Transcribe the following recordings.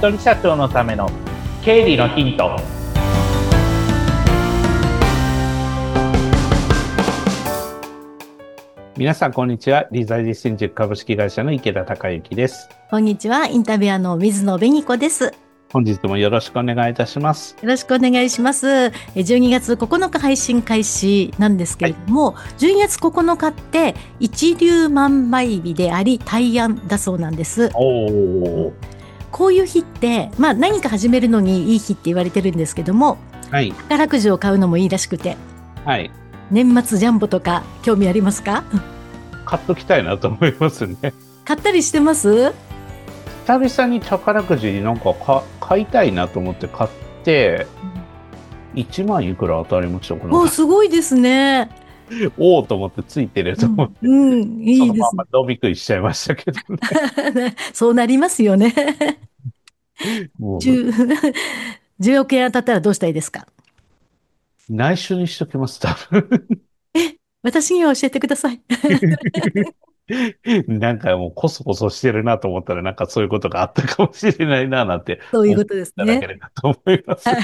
人社長のための経理のヒント。皆さんこんにちは。理財実践塾株式会社の池田孝之です。 こんにちは。インタビュアーの水野紅子です。 本日もよろしくお願いいたします。 よろしくお願いします。12月9日配信開始なんですけれども、12月9日って一粒万倍日であり大安だそうなんです。こういう日って、何か始めるのにいい日って言われてるんですけども、宝くじを買うのもいいらしくて、年末ジャンボとか興味ありますか？ 買っときたいなと思いますね。 買ったりしてます？ 久々に宝くじなんか買いたいなと思って買って、1万いくら当たりましたか？ すごいですね。 おおと思ってついてると思って、 いいです。 そのまま伸び食いしちゃいましたけどね。そうなりますよね。 もう 10億円当たったらどうしたいですか？ 内緒にしときます、多分。 私には教えてください。 なんかもうコソコソしてるなと思ったらなんかそういうことがあったかもしれないななんて思っそういうことですね。 ただければと思います。 はい。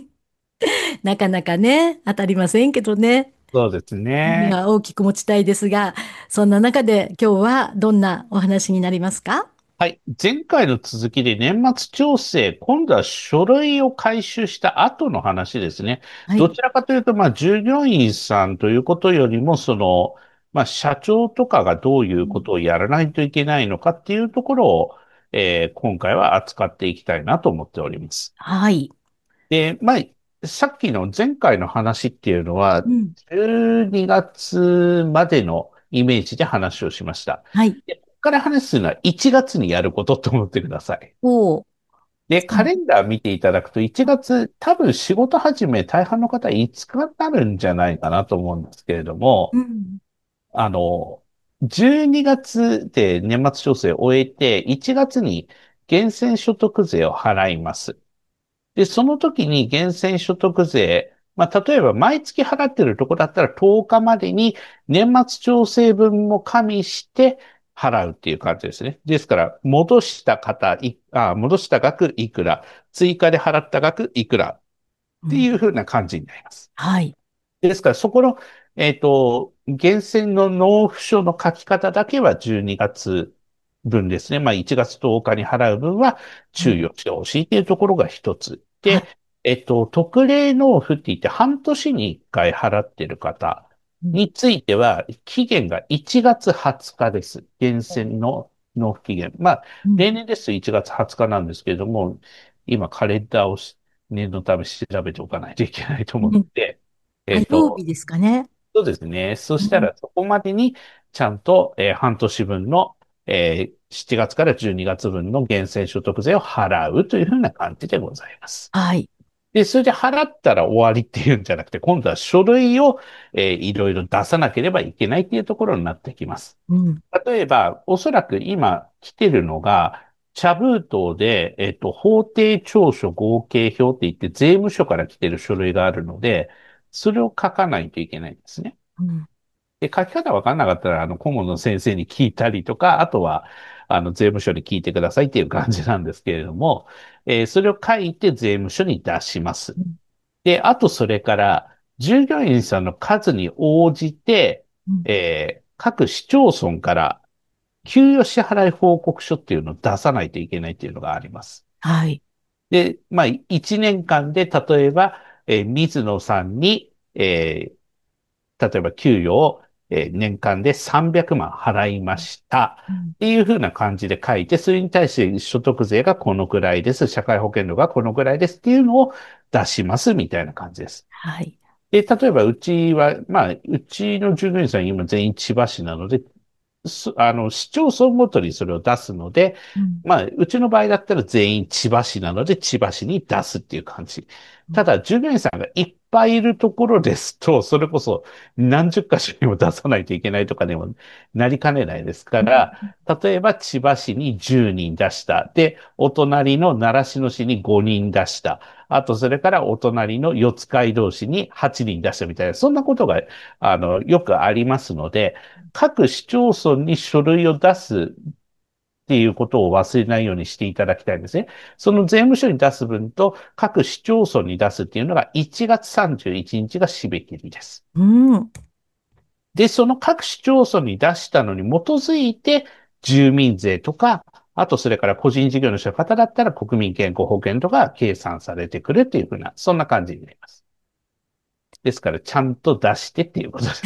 なかなかね、当たりませんけどね。 そうですね。 夢は大きく持ちたいですが、そんな中で今日はどんなお話になりますか？ はい。前回の続きで年末調整、今度は書類を回収した後の話ですね。 はい。 どちらかというと、従業員さんということよりも、社長とかがどういうことをやらないといけないのかっていうところを、今回は扱っていきたいなと思っております。 はい。 で、さっきの前回の話っていうのは、 うん。 12月までのイメージで話をしました。 はい。 で、ここから話すのは1月にやることと思ってください。 おー。 で、カレンダー見ていただくと1月、多分仕事始め大半の方5日になるんじゃないかなと思うんですけれども、 うん。 あの、12月で年末調整を終えて、1月に源泉所得税を払います。で、その時に源泉所得税、例えば毎月払ってるとこだったら10日までに年末調整分も加味して払うっていう感じですね。ですから、戻した額いくら、追加で払った額いくらっていう風な感じになります。 はい。 ですから、そこの、源泉の納付書の書き方だけは12月分ですね。1月10日に払う分は注意をしてほしいというところが一つ。 はい。 で、特例納付って言って半年に1回払ってる方うん。 については、期限が1月20日です。源泉の納付期限。 うん。 例年ですと1月20日なんですけれども、今カレンダーを念のため調べておかないといけないと思っうん。 て、え火っと、 曜日ですかね。 そうですね。そうん。 したらそこまでにちゃんと、半年分の、7月から12月分の源泉所得税を払うというふうな感じでございます。 はい。 で、それで払ったら終わりっていうんじゃなくて、今度は書類を、いろいろ出さなければいけないっていうところになってきます。 うん。 例えば、おそらく今来てるのが、茶封筒で、法定調書合計表って言って税務署から来てる書類があるので、それを書かないといけないんですね。 うん。 で、書き方わかんなかったら、顧問の先生に聞いたりとか、あとは、税務署に聞いてくださいっていう感じなんですけれども、それを書いて税務署に出します。 うん。 で、あとそれから、従業員さんの数に応じて、 うん。 各市町村から給与支払い報告書っていうのを出さないといけないっていうのがあります。 はい。 で、1年間で、例えば、水野さんに、例えば給与を、年間で300万払いました。 うん。 っていうふうな感じで書いて、それに対して所得税がこのくらいです。社会保険料がこのくらいですっていうのを出しますみたいな感じです。 はい。 で、例えばうちは、うちの従業員さん今全員千葉市なので、市町村ごとにそれを出すので、 うん。 うちの場合だったら全員千葉市なので、千葉市に出すっていう感じ。 うん。 ただ、従業員さんがいっぱいいるところですと、それこそ何十箇所にも出さないといけないとかでもなりかねないですかうら、 ん。 例えば千葉市に10人出した。で、お隣の習志野市に5人出した。あと、それからお隣の四街道市に8人出したみたいな、そんなことが、よくありますので、各市町村に書類を出すってっていうことを忘れないようにしていただきたいんですね。その税務署に出す分と各市町村に出すっていうのが1月31日が締め切りです。 うん。 で、その各市町村に出したのに基づいて、住民税とか、あとそれから個人事業主の方だったら国民健康保険とか計算されてくるっていうふうな、そんな感じになります。ですから、ちゃんと出してっていうことです。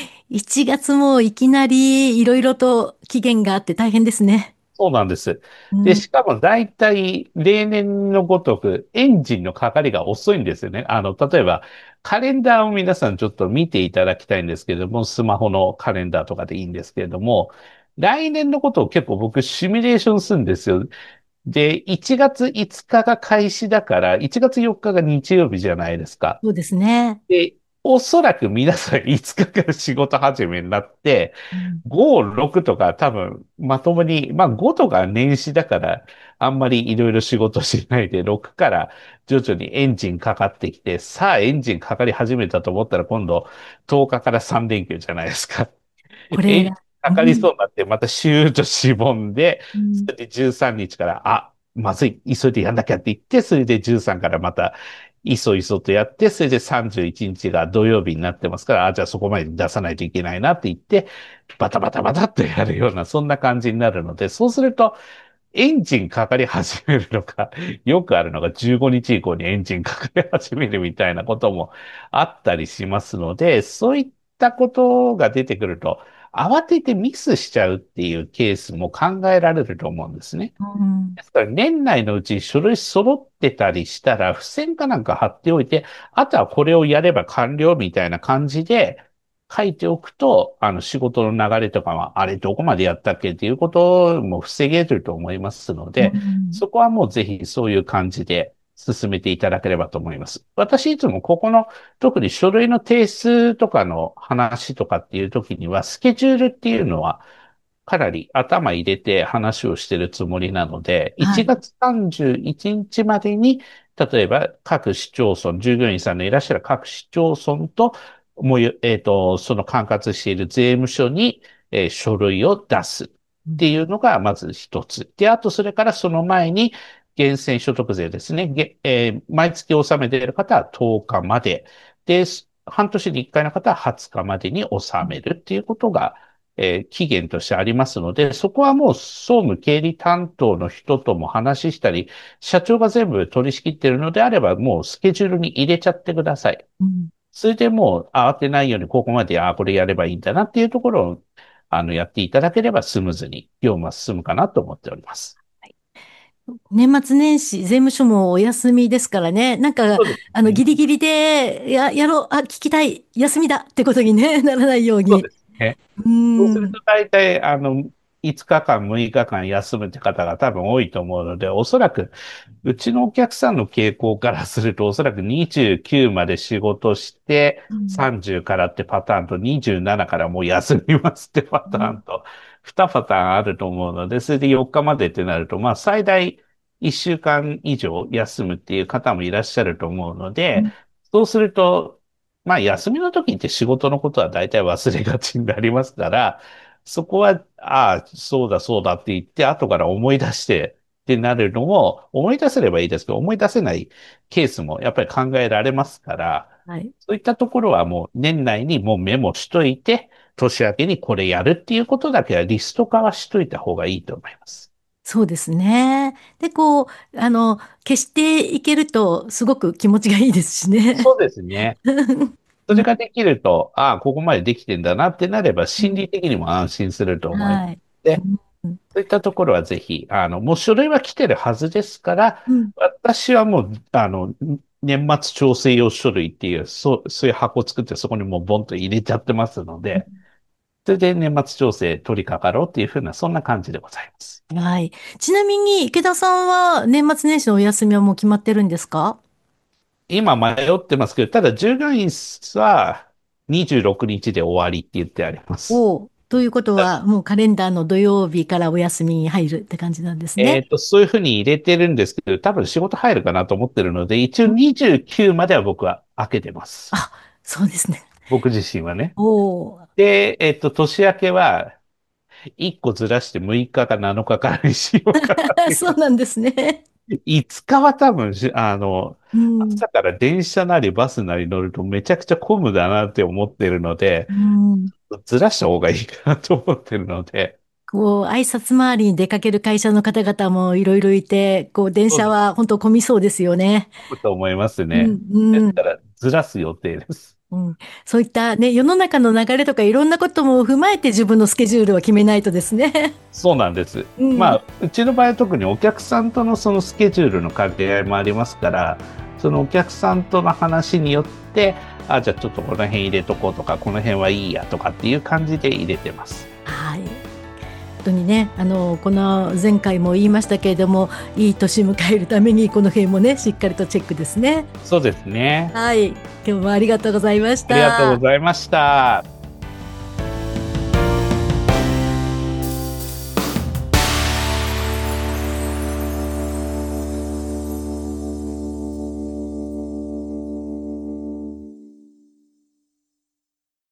1月もいきなりいろいろと期限があって大変ですね。 そうなんです。で、 うん。 しかも大体例年のごとくエンジンのかかりが遅いんですよね。例えばカレンダーを皆さんちょっと見ていただきたいんですけれども、スマホのカレンダーとかでいいんですけれども、来年のことを結構僕シミュレーションするんですよ。で、1月5日が開始だから、1月4日が日曜日じゃないですか。 そうですね。 で、おそらく皆さん5日から仕事始めになって、 うん。 5、6とか多分まともに、まあ5とか年始だからあんまりいろいろ仕事しないで6から徐々にエンジンかかってきて、さあエンジンかかり始めたと思ったら今度10日から3連休じゃないですか。 これが、 エンジンかかりそうん。 うになってまたシューッとしぼんで、 うん。 それで13日から、まずい、急いでやんなきゃって言って、それで13からまたいそいそとやって、それで31日が土曜日になってますから、じゃあそこまで出さないといけないなって言って、バタバタバタっとやるような、そんな感じになるので、そうすると、エンジンかかり始めるのが、よくあるのが15日以降にエンジンかかり始めるみたいなこともあったりしますので、そういったことが出てくると、慌ててミスしちゃうっていうケースも考えられると思うんですね。 うん。 ですから年内のうち書類揃ってたりしたら、付箋かなんか貼っておいて、あとはこれをやれば完了みたいな感じで書いておくと、仕事の流れとかは、あれどこまでやったっけっていうことも防げると思いますのうで、 ん。 そこはもうぜひそういう感じで進めていただければと思います。私いつもここの特に書類の提出とかの話とかっていう時には、スケジュールっていうのは、かなり頭入れて話をしてるつもりなので、1 はい。 月31日までに、例えば各市町村、従業員さんのいらっしゃる各市町村と、もう、その管轄している税務署に、書類を出すっていうのがまず一つ。で、あとそれからその前に、源泉所得税ですね。毎月納めている方は10日まで。で、半年に1回の方は20日までに納めるっていうことが、期限としてありますので、そこはもう総務経理担当の人とも話したり、社長が全部取り仕切っているのであれば、もうスケジュールに入れちゃってください。 うん。 それでもう慌てないようにここまで、これやればいいんだなっていうところを、やっていただければスムーズに業務は進むかなと思っております。 年末年始、税務署もお休みですからね。なんか、 そうですね。 ギリギリで、やろう、聞きたい、休みだってことにね、ならないように。 そうですね。 うん。 そうすると大体、5日間、6日間休むって方が多分多いと思うので、おそらく、うちのお客さんの傾向からすると、おそらく29まで仕事して、 うん。 30からってパターンと、27からもう休みますってパターンと、2パターンあると思うので、それで4日までってなると、まあ最大1週間以上休むっていう方もいらっしゃると思うので、 うん。 そうすると、まあ休みの時って仕事のことは大体忘れがちになりますから、そこは、そうだそうだって言って、後から思い出してってなるのも、思い出せればいいですけど、思い出せないケースもやっぱり考えられますから、 はい。 そういったところはもう年内にもうメモしといて、年明けにこれやるっていうことだけはリスト化はしといた方がいいと思います。 そうですね。で、消していけると、すごく気持ちがいいですしね。 そうですね。そうん。 れができると、ここまでできてんだなってなれば、 うん。 心理的にも安心すると思います。 はい。 で、 うん。 そういったところはぜひ、もう書類は来てるはずですから、 うん。 私はもう、年末調整用書類っていう、そういう箱を作ってそこにもうボンと入れちゃってますので、それで年末調整取り掛かろうっていうふうな、そんな感じでございます。 はい。ちなみに、池田さんは年末年始のお休みはもう決まってるんですか？ 今迷ってますけど、ただ従業員は26日で終わりって言ってあります。 おお。ということは、もうカレンダーの土曜日からお休みに入るって感じなんですね。 そういうふうに入れてるんですけど、多分仕事入るかなと思ってるので、一応うん。 29までは僕は開けてます。 あ、そうですね。 僕自身はね。 おお。 で、年明けは、 1個ずらして6日か7日かからにしようかなって。 そうなんですね。 5日は多分うん。 朝から電車なりバスなり乗るとめちゃくちゃ混むだなって思ってるので、 うん。 ずらした方がいいかなと思ってるので、 こう、挨拶回りに出かける会社の方々もいろいろいて、こう、電車そうです。 は本当混みそうですよね。 と思いますね。 うん、うん、 ですから、ずらす予定です。 うん。そういったね、世の中の流れとかいろんなことも踏まえて自分のスケジュールを決めないとですね。 そうなんです。 うん、 まあ、うちの場合は特にお客さんとのそのスケジュールの掛け合いもありますから、そのお客さんとの話によって、じゃあちょっとこの辺入れとこうとか、この辺はいいやとかっていう感じで入れてます。 はい。本当にね、この前回も言いましたけれども、いい年迎えるためにこの辺もね、しっかりとチェックですね。 そうですね。 はい。今日もありがとうございましありがとうごた。 ざいました。